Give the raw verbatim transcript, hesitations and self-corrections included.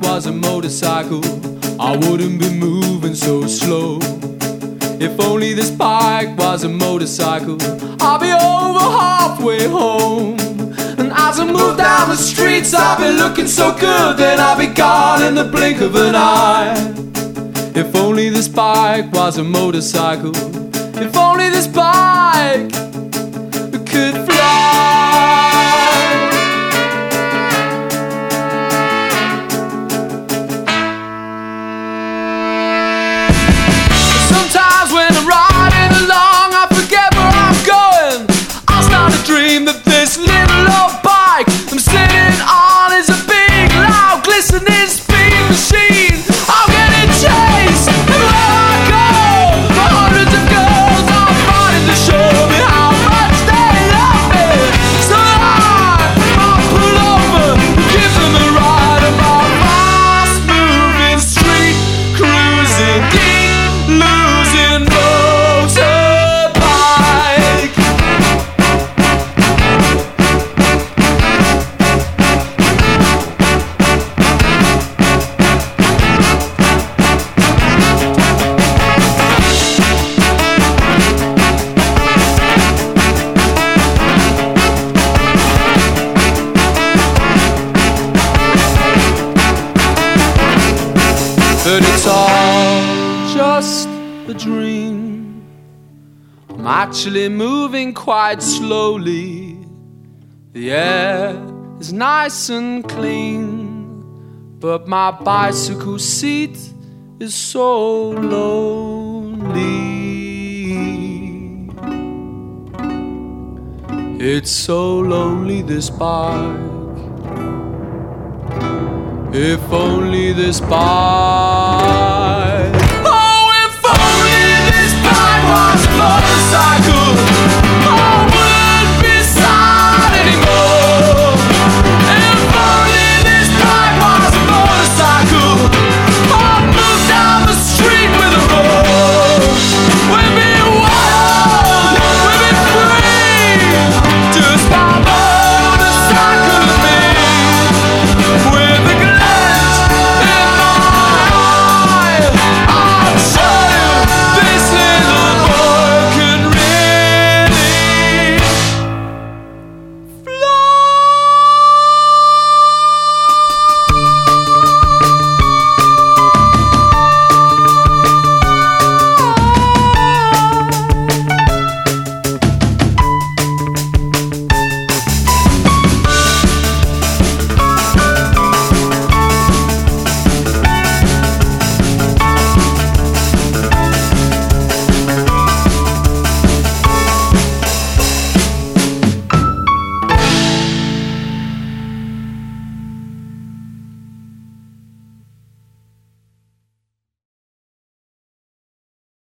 was a motorcycle, I wouldn't be moving so slow. If only this bike was a motorcycle, I'll be over halfway home. And as I move down the streets, I'll be looking so good, then I'll be gone in the blink of an eye. If only this bike was a motorcycle, if only this bike could fly. Sometimes when I'm riding along, I forget where I'm going. I start to dream that this little old bike I'm sitting on is a big, loud, glistening speed machine. I'm getting chased everywhere I go by hundreds of girls I'm fighting to show me how much they love me. So I, I'll pull over and give them a ride on my fast-moving street, cruising deep, losing motorbike. But it's all just a dream. I'm actually moving quite slowly. The air is nice and clean, but my bicycle seat is so lonely. It's so lonely, this bike. If only this bike, oh, if only this bike was a motorcycle.